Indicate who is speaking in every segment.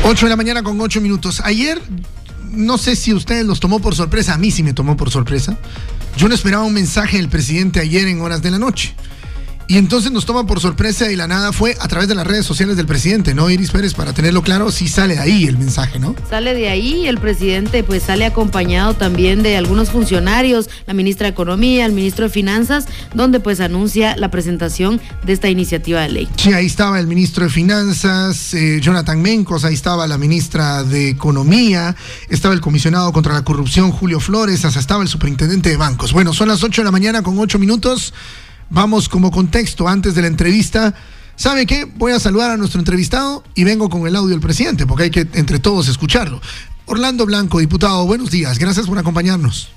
Speaker 1: 8 de la mañana con 8 minutos. Ayer, no sé si ustedes los tomó por sorpresa, a mí sí me tomó por sorpresa. Yo no esperaba un mensaje del presidente ayer en horas de la noche. Y entonces nos toma por sorpresa y la nada fue a través de las redes sociales del presidente, ¿no, Iris Pérez? Para tenerlo claro, sí sale de ahí el mensaje, ¿no?
Speaker 2: Sale de ahí y el presidente pues sale acompañado también de algunos funcionarios, la ministra de Economía, el ministro de Finanzas, donde pues anuncia la presentación de esta iniciativa de ley.
Speaker 1: Sí, ahí estaba el ministro de Finanzas, Jonathan Mencos, ahí estaba la ministra de Economía, estaba el comisionado contra la corrupción, Julio Flores, hasta estaba el superintendente de bancos. Bueno, son las 8 de la mañana con 8 minutos. Vamos como contexto antes de la entrevista. ¿Sabe qué? Voy a saludar a nuestro entrevistado y vengo con el audio del presidente, porque hay que entre todos escucharlo. Orlando Blanco, diputado, buenos días. Gracias por acompañarnos.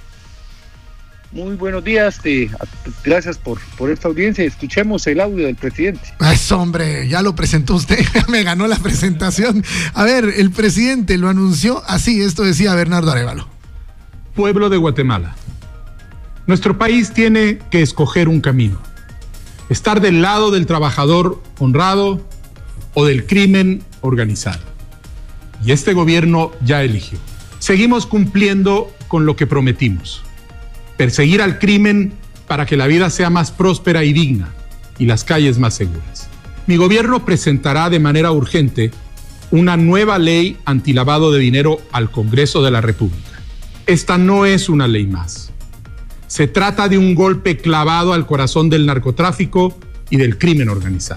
Speaker 3: Muy buenos días, gracias por esta audiencia. Escuchemos el audio del presidente.
Speaker 1: Eso, hombre, ya lo presentó usted, ya me ganó la presentación. A ver, el presidente lo anunció así, esto decía Bernardo Arévalo.
Speaker 4: Pueblo de Guatemala. Nuestro país tiene que escoger un camino. Estar del lado del trabajador honrado o del crimen organizado. Y este gobierno ya eligió. Seguimos cumpliendo con lo que prometimos. Perseguir al crimen para que la vida sea más próspera y digna y las calles más seguras. Mi gobierno presentará de manera urgente una nueva ley antilavado de dinero al Congreso de la República. Esta no es una ley más. Se trata de un golpe clavado al corazón del narcotráfico y del crimen organizado.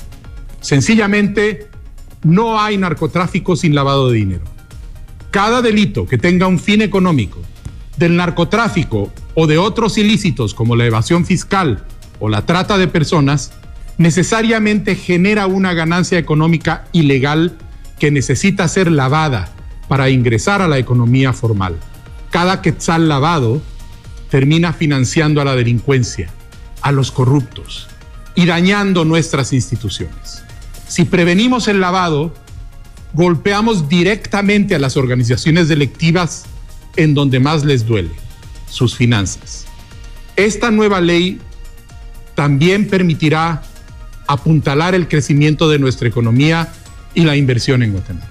Speaker 4: Sencillamente, no hay narcotráfico sin lavado de dinero. Cada delito que tenga un fin económico, del narcotráfico o de otros ilícitos como la evasión fiscal o la trata de personas, necesariamente genera una ganancia económica ilegal que necesita ser lavada para ingresar a la economía formal. Cada quetzal lavado termina financiando a la delincuencia, a los corruptos y dañando nuestras instituciones. Si prevenimos el lavado, golpeamos directamente a las organizaciones delictivas en donde más les duele, sus finanzas. Esta nueva ley también permitirá apuntalar el crecimiento de nuestra economía y la inversión en Guatemala.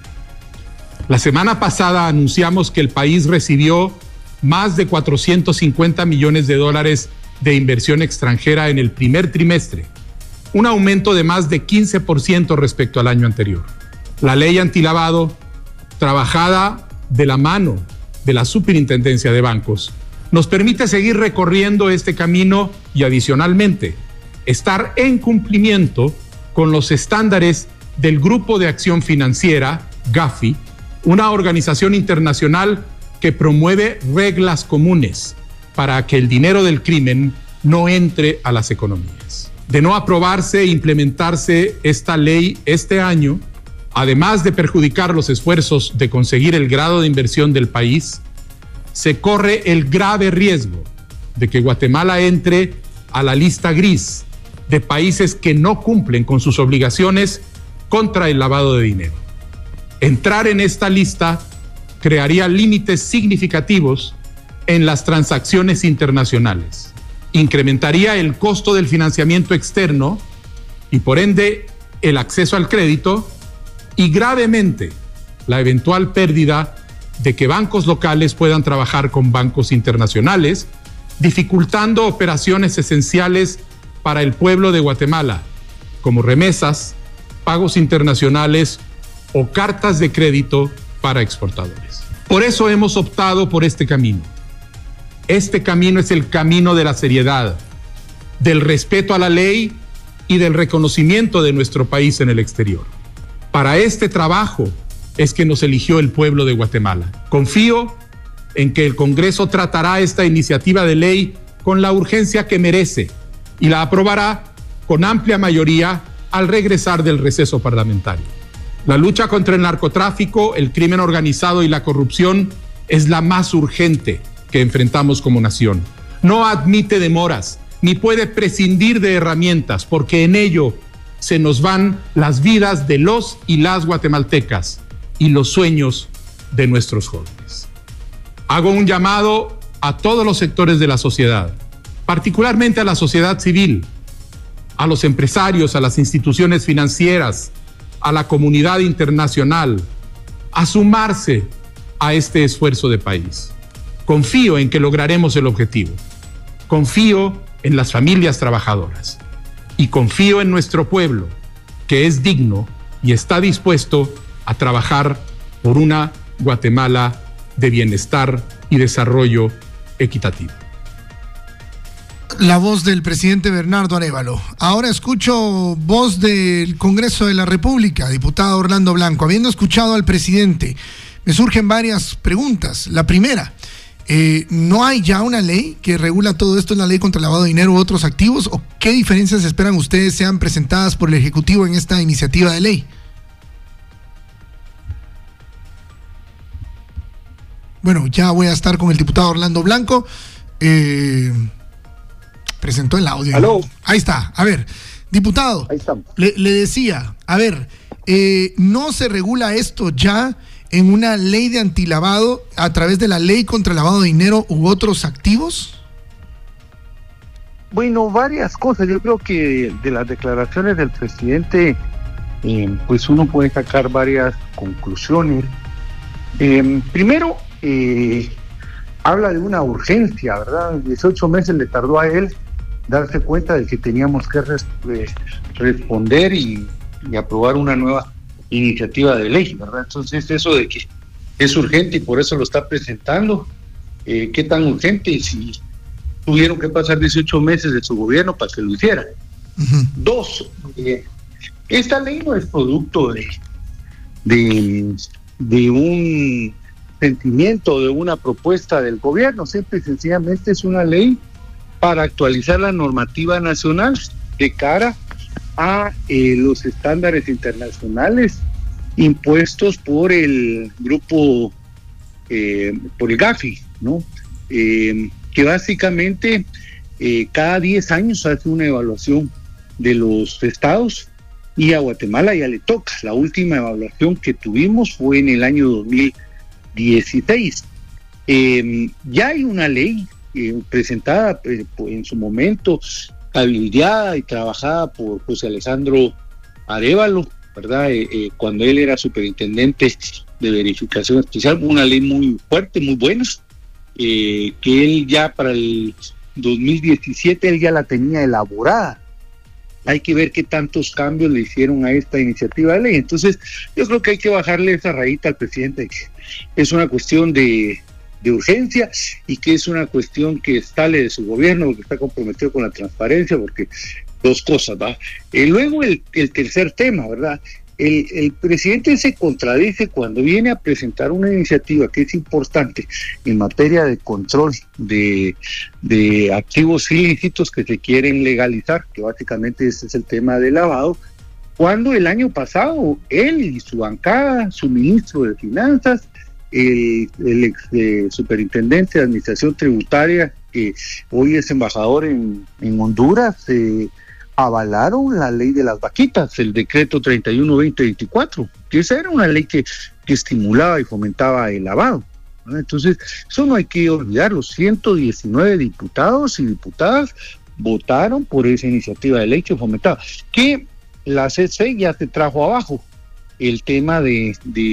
Speaker 4: La semana pasada anunciamos que el país recibió más de 450 millones de dólares de inversión extranjera en el primer trimestre, un aumento de más de 15% respecto al año anterior. La ley antilavado, trabajada de la mano de la Superintendencia de Bancos, nos permite seguir recorriendo este camino y adicionalmente estar en cumplimiento con los estándares del Grupo de Acción Financiera, GAFI, una organización internacional que promueve reglas comunes para que el dinero del crimen no entre a las economías. De no aprobarse e implementarse esta ley este año, además de perjudicar los esfuerzos de conseguir el grado de inversión del país, se corre el grave riesgo de que Guatemala entre a la lista gris de países que no cumplen con sus obligaciones contra el lavado de dinero. Entrar en esta lista crearía límites significativos en las transacciones internacionales, incrementaría el costo del financiamiento externo y por ende el acceso al crédito y gravemente la eventual pérdida de que bancos locales puedan trabajar con bancos internacionales, dificultando operaciones esenciales para el pueblo de Guatemala, como remesas, pagos internacionales o cartas de crédito para exportadores. Por eso hemos optado por este camino. Este camino es el camino de la seriedad, del respeto a la ley y del reconocimiento de nuestro país en el exterior. Para este trabajo es que nos eligió el pueblo de Guatemala. Confío en que el Congreso tratará esta iniciativa de ley con la urgencia que merece y la aprobará con amplia mayoría al regresar del receso parlamentario. La lucha contra el narcotráfico, el crimen organizado y la corrupción es la más urgente que enfrentamos como nación. No admite demoras, ni puede prescindir de herramientas, porque en ello se nos van las vidas de los y las guatemaltecas y los sueños de nuestros jóvenes. Hago un llamado a todos los sectores de la sociedad, particularmente a la sociedad civil, a los empresarios, a las instituciones financieras, a la comunidad internacional, a sumarse a este esfuerzo de país. Confío en que lograremos el objetivo. Confío en las familias trabajadoras y confío en nuestro pueblo, que es digno y está dispuesto a trabajar por una Guatemala de bienestar y desarrollo equitativo.
Speaker 1: La voz del presidente Bernardo Arévalo. Ahora escucho voz del Congreso de la República, diputado Orlando Blanco. Habiendo escuchado al presidente, me surgen varias preguntas. La primera, ¿no hay ya una ley que regula todo esto en la ley contra el lavado de dinero u otros activos? ¿O qué diferencias esperan ustedes sean presentadas por el Ejecutivo en esta iniciativa de ley? Bueno, ya voy a estar con el diputado Orlando Blanco. Presentó el audio.
Speaker 3: ¿Aló?
Speaker 1: Ahí está. A ver, diputado,
Speaker 3: Ahí estamos.
Speaker 1: le decía, a ver, ¿no se regula esto ya en una ley de antilavado a través de la ley contra el lavado de dinero u otros activos?
Speaker 3: Bueno, varias cosas. Yo creo que de las declaraciones del presidente, pues uno puede sacar varias conclusiones. Primero, habla de una urgencia, ¿verdad? 18 meses le tardó a él darse cuenta de que teníamos que responder y aprobar una nueva iniciativa de ley, ¿verdad? Entonces, eso de que es urgente y por eso lo está presentando, ¿qué tan urgente? Si tuvieron que pasar 18 meses de su gobierno para que lo hiciera.
Speaker 1: Uh-huh.
Speaker 3: Dos, esta ley no es producto de un sentimiento, de una propuesta del gobierno, simple y sencillamente es una ley para actualizar la normativa nacional de cara a los estándares internacionales impuestos por el grupo, por el GAFI, ¿no? Que básicamente cada 10 años hace una evaluación de los estados y a Guatemala ya le toca. La última evaluación que tuvimos fue en el año 2016. Ya hay una ley presentada en su momento, habilitada y trabajada por José Alejandro Arévalo, ¿verdad? Cuando él era superintendente de verificación especial, una ley muy fuerte, muy buena, que él ya para el 2017 él ya la tenía elaborada. Hay que ver qué tantos cambios le hicieron a esta iniciativa de ley. Entonces, yo creo que hay que bajarle esa rayita al presidente, que es una cuestión de urgencia y que es una cuestión que sale de su gobierno, porque está comprometido con la transparencia, porque dos cosas, ¿va? Luego el tercer tema, ¿verdad? El presidente se contradice cuando viene a presentar una iniciativa que es importante en materia de control de activos ilícitos que se quieren legalizar, que básicamente ese es el tema del lavado, cuando el año pasado él y su bancada, su ministro de Finanzas, el ex superintendente de Administración Tributaria, que hoy es embajador en Honduras, avalaron la ley de las vaquitas, el decreto 31-2024, que esa era una ley que estimulaba y fomentaba el lavado, ¿no? Entonces, eso no hay que olvidarlo. 119 diputados y diputadas votaron por esa iniciativa de ley que fomentaba, que la CC ya se trajo abajo el tema de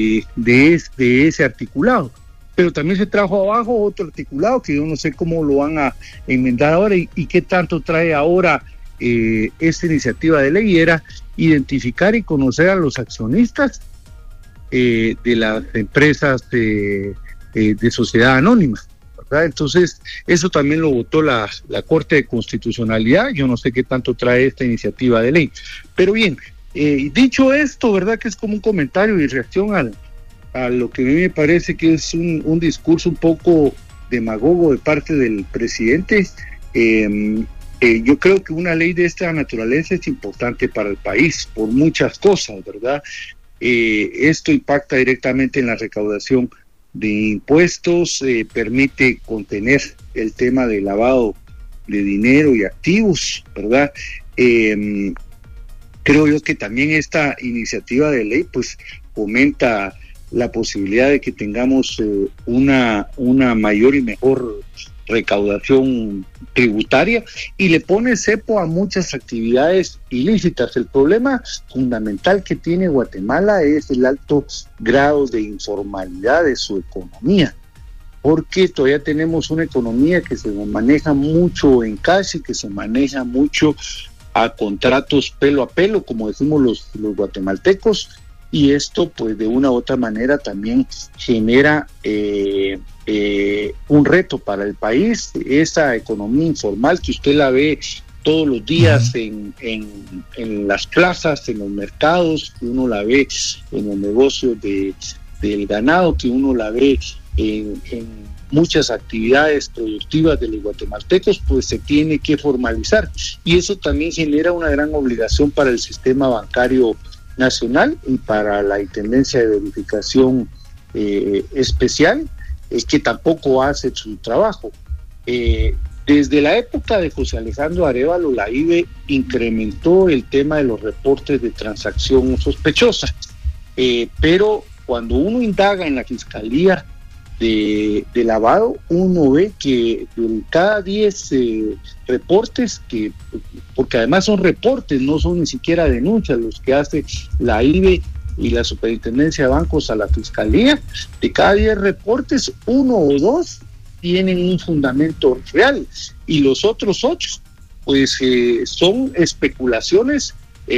Speaker 3: ese articulado, pero también se trajo abajo otro articulado que yo no sé cómo lo van a enmendar ahora y qué tanto trae ahora esta iniciativa de ley. Era identificar y conocer a los accionistas de las empresas de sociedad anónima, ¿verdad? Entonces, eso también lo votó la Corte de Constitucionalidad. Yo no sé qué tanto trae esta iniciativa de ley. Pero bien, dicho esto, ¿verdad? Que es como un comentario y reacción a lo que a mí me parece que es un discurso un poco demagogo de parte del presidente. Yo creo que una ley de esta naturaleza es importante para el país por muchas cosas, ¿verdad? Esto impacta directamente en la recaudación de impuestos, permite contener el tema del lavado de dinero y activos, ¿verdad? Creo yo que también esta iniciativa de ley pues fomenta la posibilidad de que tengamos una mayor y mejor recaudación tributaria y le pone cepo a muchas actividades ilícitas. El problema fundamental que tiene Guatemala es el alto grado de informalidad de su economía, porque todavía tenemos una economía que se maneja mucho en cash y que se maneja mucho a contratos pelo a pelo, como decimos los guatemaltecos, y esto pues de una u otra manera también genera un reto para el país. Esa economía informal que usted la ve todos los días en las plazas, en los mercados, que uno la ve en los negocios del ganado, que uno la ve en muchas actividades productivas de los guatemaltecos, pues se tiene que formalizar, y eso también genera una gran obligación para el sistema bancario nacional y para la Intendencia de Verificación Especial, que tampoco hace su trabajo. Desde la época de José Alejandro Arévalo, la IBE incrementó el tema de los reportes de transacción sospechosa, pero cuando uno indaga en la Fiscalía de lavado, uno ve que de cada 10 reportes, porque además son reportes, no son ni siquiera denuncias los que hace la IBE y la Superintendencia de Bancos a la Fiscalía, de cada 10 reportes, 1 o 2 tienen un fundamento real, y los otros 8 pues son especulaciones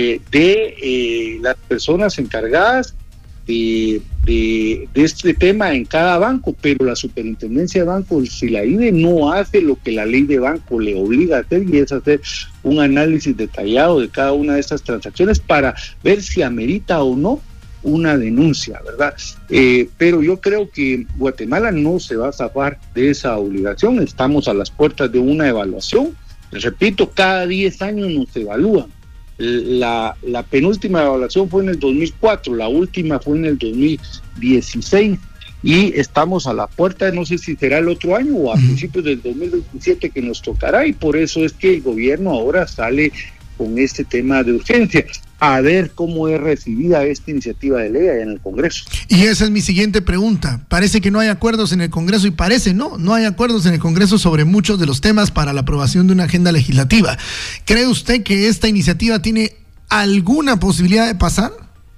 Speaker 3: de las personas encargadas de este tema en cada banco. Pero la Superintendencia de Bancos, si la IBE no hace lo que la ley de banco le obliga a hacer, y es hacer un análisis detallado de cada una de estas transacciones para ver si amerita o no una denuncia, ¿verdad? Pero yo creo que Guatemala no se va a zafar de esa obligación. Estamos a las puertas de una evaluación. Les repito, cada 10 años nos evalúan. La penúltima evaluación fue en el 2004, la última fue en el 2016, y estamos a la puerta, no sé si será el otro año o a principios del 2027 que nos tocará, y por eso es que el gobierno ahora sale con este tema de urgencia, a ver cómo es recibida esta iniciativa de ley allá en el Congreso.
Speaker 1: Y esa es mi siguiente pregunta. Parece que no hay acuerdos en el Congreso, y no hay acuerdos en el Congreso sobre muchos de los temas para la aprobación de una agenda legislativa. ¿Cree usted que esta iniciativa tiene alguna posibilidad de pasar?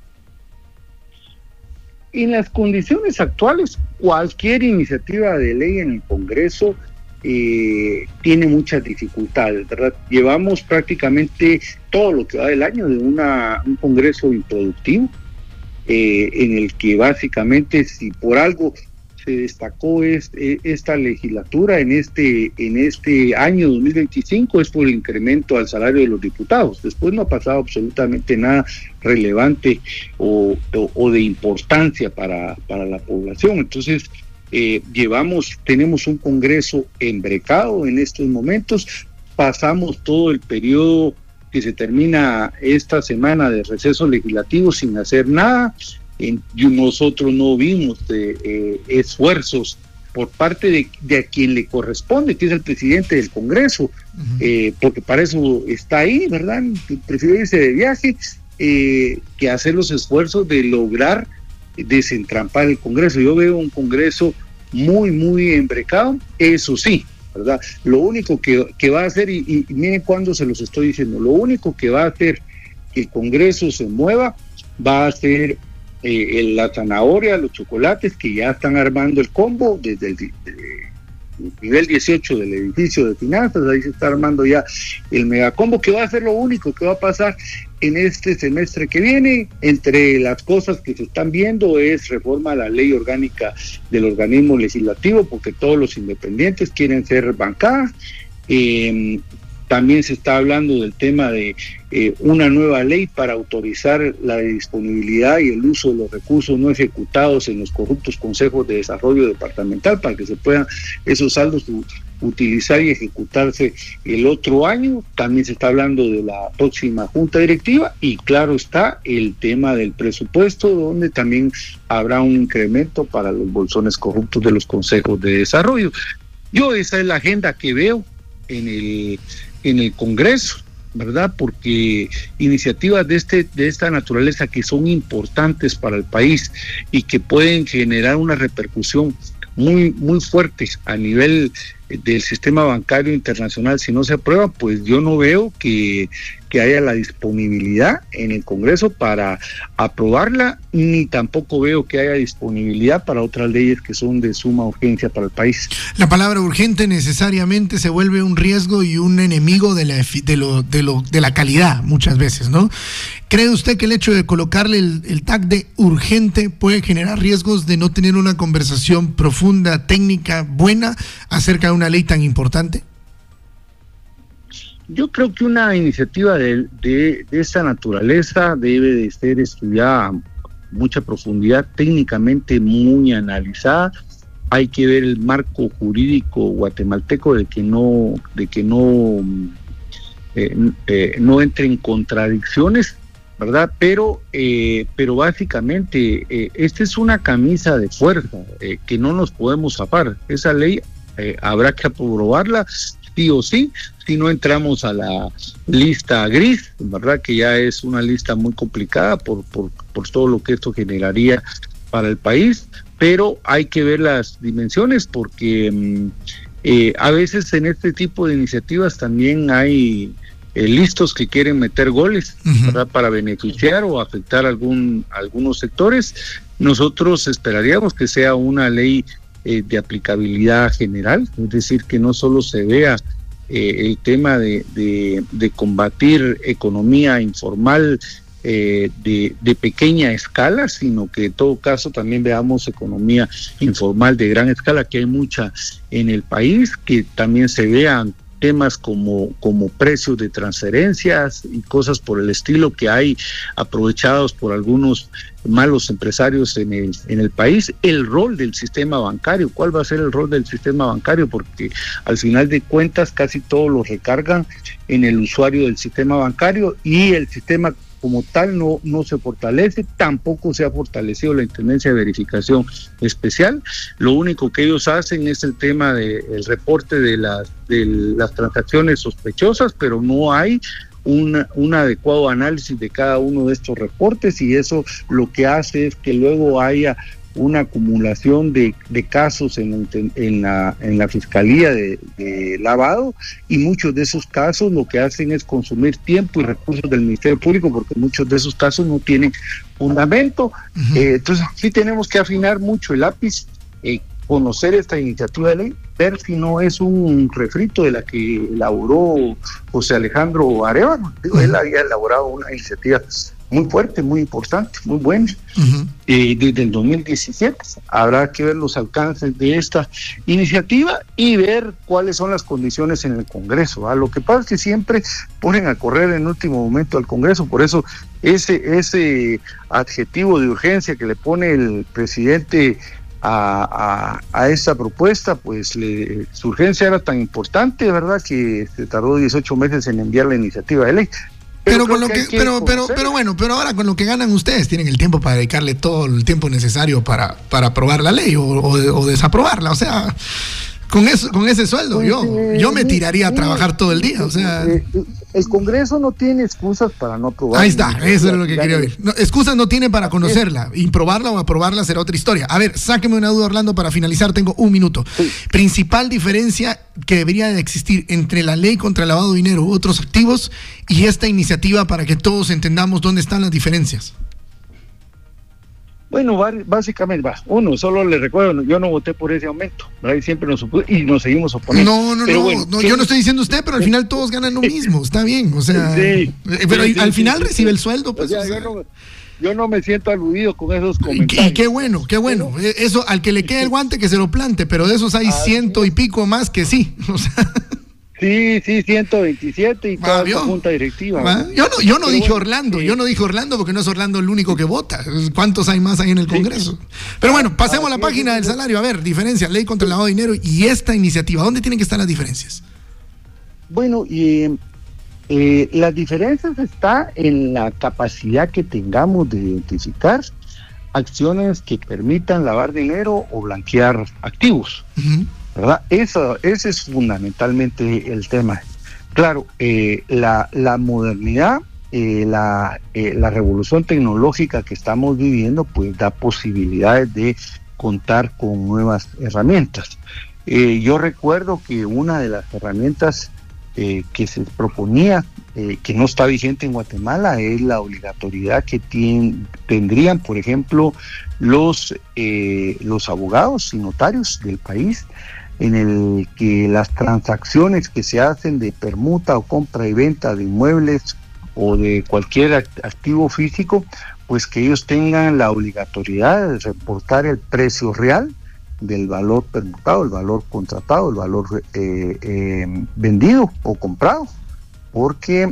Speaker 3: En las condiciones actuales, cualquier iniciativa de ley en el Congreso tiene muchas dificultades, ¿verdad? Llevamos prácticamente todo lo que va del año de un Congreso improductivo, en el que básicamente, si por algo se destacó esta legislatura en este año 2025, es por el incremento al salario de los diputados. Después no ha pasado absolutamente nada relevante o de importancia para la población. Entonces tenemos un Congreso embrecado en estos momentos. Pasamos todo el periodo que se termina esta semana de receso legislativo sin hacer nada. Nosotros no vimos esfuerzos por parte de a quien le corresponde, que es el presidente del Congreso, porque para eso está ahí, ¿verdad? Prefiere irse de viaje que hacer los esfuerzos de lograr desentrampar el Congreso. Yo veo un Congreso muy, muy embrecado, eso sí, ¿verdad? Lo único que va a hacer, y miren cuándo se los estoy diciendo, lo único que va a hacer que el Congreso se mueva va a ser la zanahoria, los chocolates, que ya están armando el combo desde el nivel 18 del edificio de finanzas. Ahí se está armando ya el megacombo, que va a ser lo único que va a pasar en este semestre que viene. Entre las cosas que se están viendo es reforma a la ley orgánica del organismo legislativo, porque todos los independientes quieren ser bancada. También se está hablando del tema de una nueva ley para autorizar la disponibilidad y el uso de los recursos no ejecutados en los corruptos consejos de desarrollo departamental, para que se puedan esos saldos utilizar y ejecutarse el otro año. También se está hablando de la próxima junta directiva, y claro está el tema del presupuesto, donde también habrá un incremento para los bolsones corruptos de los consejos de desarrollo. Esa es la agenda que veo en el Congreso, ¿verdad? Porque iniciativas de esta naturaleza, que son importantes para el país y que pueden generar una repercusión muy, muy fuerte a nivel del sistema bancario internacional, si no se aprueba, pues yo no veo que haya la disponibilidad en el Congreso para aprobarla, ni tampoco veo que haya disponibilidad para otras leyes que son de suma urgencia para el país.
Speaker 1: La palabra urgente necesariamente se vuelve un riesgo y un enemigo de la calidad muchas veces, ¿no? ¿Cree usted que el hecho de colocarle el tag de urgente puede generar riesgos de no tener una conversación profunda, técnica, buena acerca de una ley tan importante?
Speaker 3: Yo creo que una iniciativa de esa naturaleza debe de ser estudiada a mucha profundidad, técnicamente muy analizada. Hay que ver el marco jurídico guatemalteco de que no entre en contradicciones, ¿verdad? Pero básicamente esta es una camisa de fuerza que no nos podemos zafar. Esa ley habrá que aprobarla sí o sí, si no entramos a la lista gris, ¿verdad? Que ya es una lista muy complicada por todo lo que esto generaría para el país, pero hay que ver las dimensiones porque a veces en este tipo de iniciativas también hay listos que quieren meter goles, ¿verdad? Para beneficiar o afectar algunos sectores. Nosotros esperaríamos que sea una ley de aplicabilidad general, es decir, que no solo se vea el tema de combatir economía informal de pequeña escala, sino que en todo caso también veamos economía informal de gran escala, que hay mucha en el país, que también se vean temas como precios de transferencias y cosas por el estilo que hay aprovechados por algunos malos empresarios en el país. El rol del sistema bancario, ¿cuál va a ser el rol del sistema bancario? Porque al final de cuentas casi todos lo recargan en el usuario del sistema bancario y el sistema como tal no se fortalece, tampoco se ha fortalecido la Intendencia de Verificación Especial. Lo único que ellos hacen es el tema del reporte de las transacciones sospechosas, pero no hay un adecuado análisis de cada uno de estos reportes, y eso lo que hace es que luego haya una acumulación de casos en la Fiscalía de lavado, y muchos de esos casos lo que hacen es consumir tiempo y recursos del Ministerio Público, porque muchos de esos casos no tienen fundamento. Entonces sí tenemos que afinar mucho el lápiz, conocer esta iniciativa de ley, ver si no es un refrito de la que elaboró José Alejandro Arevalo. Él había elaborado una iniciativa muy fuerte, muy importante, muy buena, desde el 2017. Habrá que ver los alcances de esta iniciativa y ver cuáles son las condiciones en el Congreso, ¿verdad? Lo que pasa es que siempre ponen a correr en último momento al Congreso, por eso ese adjetivo de urgencia que le pone el presidente a esta propuesta, pues su urgencia era tan importante, ¿verdad?, que se tardó 18 meses en enviar la iniciativa de ley.
Speaker 1: Pero ahora con lo que ganan ustedes tienen el tiempo para dedicarle todo el tiempo necesario para aprobar la ley o desaprobarla. O sea, con ese sueldo yo me tiraría a trabajar todo el día. O sea,
Speaker 3: el Congreso no tiene excusas para no aprobarla.
Speaker 1: Ahí está, eso es lo que quería oír. No, excusas no tiene para conocerla. Improbarla o aprobarla será otra historia. A ver, sáqueme una duda, Orlando, para finalizar. Tengo un minuto. Sí. Principal diferencia que debería de existir entre la ley contra el lavado de dinero u otros activos y esta iniciativa, para que todos entendamos dónde están las diferencias.
Speaker 3: Bueno, básicamente, uno, solo le recuerdo, yo no voté por ese aumento, ¿verdad? Y siempre nos seguimos oponiendo.
Speaker 1: No, yo no estoy diciendo usted, pero al final todos ganan lo mismo, está bien, o sea,
Speaker 3: sí,
Speaker 1: pero al final recibe el sueldo, pues.
Speaker 3: O sea, yo no me siento aludido con esos comentarios.
Speaker 1: Y qué bueno, eso, al que le quede el guante que se lo plante, pero de esos hay 100 y pico más que sí, o sea.
Speaker 3: Sí, 127 y toda la junta directiva.
Speaker 1: Yo no dije Orlando, yo no dije Orlando porque no es Orlando el único que vota. ¿Cuántos hay más ahí en el Congreso? Pero bueno, pasemos a la página del salario. A ver, diferencia, ley contra el lavado de dinero y esta iniciativa. ¿Dónde tienen que estar las diferencias?
Speaker 3: Bueno, las diferencias está en la capacidad que tengamos de identificar acciones que permitan lavar dinero o blanquear activos. ¿Verdad? Ese es fundamentalmente el tema. Claro, la modernidad, la revolución tecnológica que estamos viviendo, pues da posibilidades de contar con nuevas herramientas. Yo recuerdo que una de las herramientas que se proponía, que no está vigente en Guatemala, es la obligatoriedad que tendrían, por ejemplo, los abogados y notarios del país, en el que las transacciones que se hacen de permuta o compra y venta de inmuebles o de cualquier activo físico, pues que ellos tengan la obligatoriedad de reportar el precio real del valor permutado, el valor contratado, el valor vendido o comprado, porque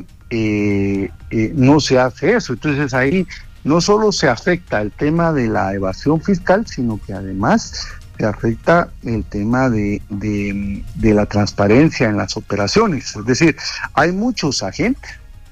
Speaker 3: no se hace eso. Entonces ahí no solo se afecta el tema de la evasión fiscal, sino que además se afecta el tema de la transparencia en las operaciones. Es decir, hay muchos agentes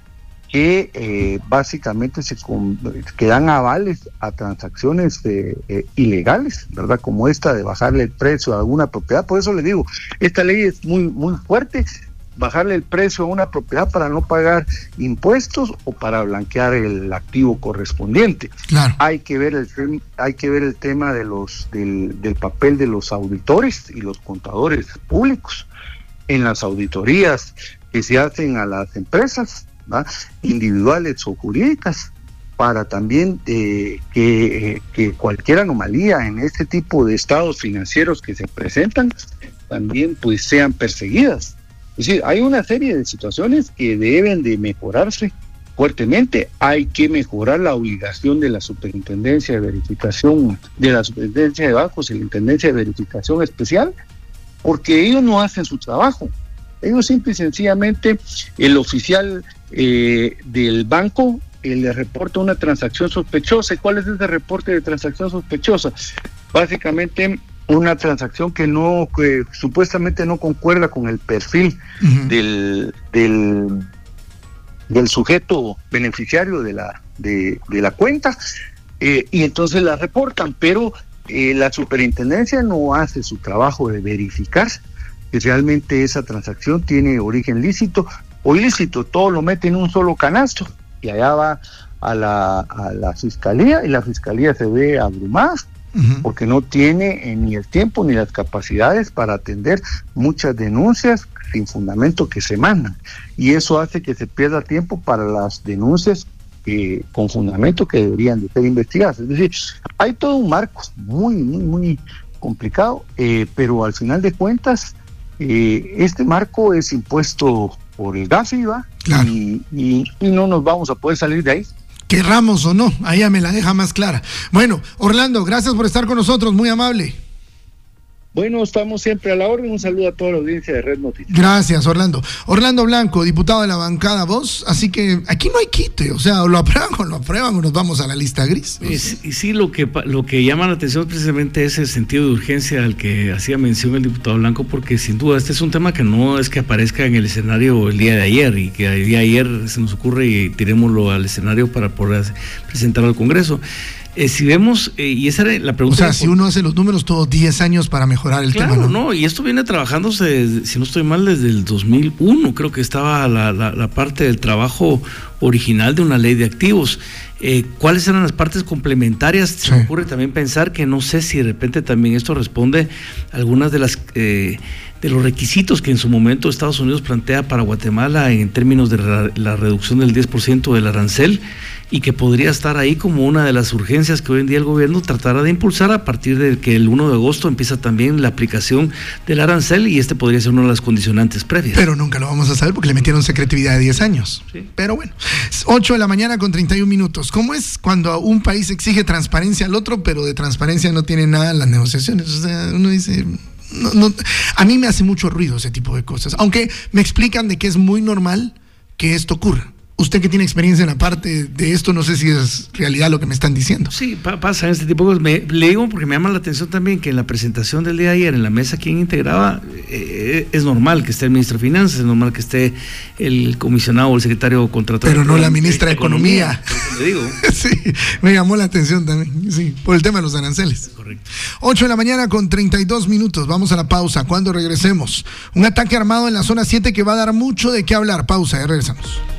Speaker 3: que básicamente que dan avales a transacciones ilegales, ¿verdad? Como esta de bajarle el precio a alguna propiedad. Por eso le digo, esta ley es muy, muy fuerte, bajarle el precio a una propiedad para no pagar impuestos o para blanquear el activo correspondiente.
Speaker 1: Claro.
Speaker 3: Hay que ver el tema del papel de los auditores y los contadores públicos en las auditorías que se hacen a las empresas, ¿va? Individuales o jurídicas, para también que cualquier anomalía en este tipo de estados financieros que se presentan también pues sean perseguidas. Es decir, hay una serie de situaciones que deben de mejorarse fuertemente. Hay que mejorar la obligación de la Superintendencia de Verificación, de la Superintendencia de Bancos y la Intendencia de Verificación Especial, porque ellos no hacen su trabajo. Ellos simple y sencillamente, el oficial del banco le reporta una transacción sospechosa. ¿Y cuál es ese reporte de transacción sospechosa? Básicamente una transacción que supuestamente no concuerda con el perfil del sujeto beneficiario de la cuenta, y entonces la reportan, pero la superintendencia no hace su trabajo de verificar que realmente esa transacción tiene origen lícito o ilícito. Todo lo mete en un solo canasto y allá va a la fiscalía, y la fiscalía se ve abrumada porque no tiene ni el tiempo ni las capacidades para atender muchas denuncias sin fundamento que se mandan, y eso hace que se pierda tiempo para las denuncias con fundamento que deberían de ser investigadas. Es decir, hay todo un marco muy, muy, muy complicado, pero al final de cuentas este marco es impuesto por el GAFI, claro, y no nos vamos a poder salir de ahí.
Speaker 1: Querramos o no, ahí ya me la deja más clara. Bueno, Orlando, gracias por estar con nosotros, muy amable.
Speaker 3: Bueno, estamos siempre a la orden. Un saludo a toda la audiencia de Red Noticias.
Speaker 1: Gracias, Orlando. Orlando Blanco, diputado de la bancada Voz. Así que aquí no hay quite, o sea, o lo aprueban o nos vamos a la lista gris.
Speaker 5: Y sí, lo que llama la atención precisamente es el sentido de urgencia al que hacía mención el diputado Blanco, porque sin duda este es un tema que no es que aparezca en el escenario el día de ayer, y que el día de ayer se nos ocurre y tirémoslo al escenario para poder presentarlo al Congreso. Si vemos, y esa era la pregunta.
Speaker 1: O sea, si uno hace los números, todos 10 años para mejorar el tema, ¿no?
Speaker 5: Y esto viene trabajándose, si no estoy mal, desde el 2001, creo que estaba la parte del trabajo original de una ley de activos. ¿Cuáles eran las partes complementarias? Se me ocurre también pensar que no sé si de repente también esto responde a algunas de las de los requisitos que en su momento Estados Unidos plantea para Guatemala en términos de la reducción del 10% del arancel, y que podría estar ahí como una de las urgencias que hoy en día el gobierno tratará de impulsar a partir de que el 1 de agosto empieza también la aplicación del arancel, y este podría ser una de las condicionantes previas.
Speaker 1: Pero nunca lo vamos a saber porque le metieron secretividad de 10 años. Sí. Pero bueno, 8 de la mañana con 31 minutos. ¿Cómo es cuando un país exige transparencia al otro, pero de transparencia no tiene nada en las negociaciones? O sea, uno dice... No, a mí me hace mucho ruido ese tipo de cosas, aunque me explican de que es muy normal que esto ocurra. Usted que tiene experiencia en la parte de esto, no sé si es realidad lo que me están diciendo. Sí,
Speaker 5: pasa este tipo de cosas. Le digo porque me llama la atención también que en la presentación del día de ayer, en la mesa, quien integraba, es normal que esté el ministro de Finanzas, es normal que esté el comisionado o el secretario contratado.
Speaker 1: Pero no la ministra de Economía.
Speaker 5: Le digo.
Speaker 1: Sí, me llamó la atención también, sí, por el tema de los aranceles.
Speaker 5: Correcto.
Speaker 1: 8 de la mañana con 32 minutos. Vamos a la pausa. Cuando regresemos, un ataque armado en la zona 7 que va a dar mucho de qué hablar. Pausa, ya regresamos.